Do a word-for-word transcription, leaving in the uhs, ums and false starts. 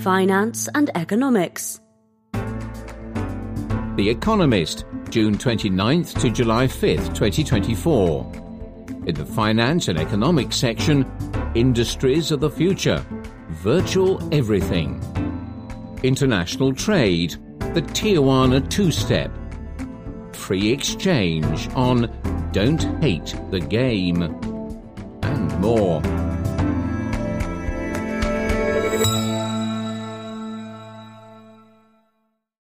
finance and economics. The Economist, June twenty-ninth to July fifth, twenty twenty-four. In the Finance and Economics section, Industries of the Future, Virtual Everything. International Trade, the Tijuana Two-Step. Free Exchange on Don't Hate the Game. And more.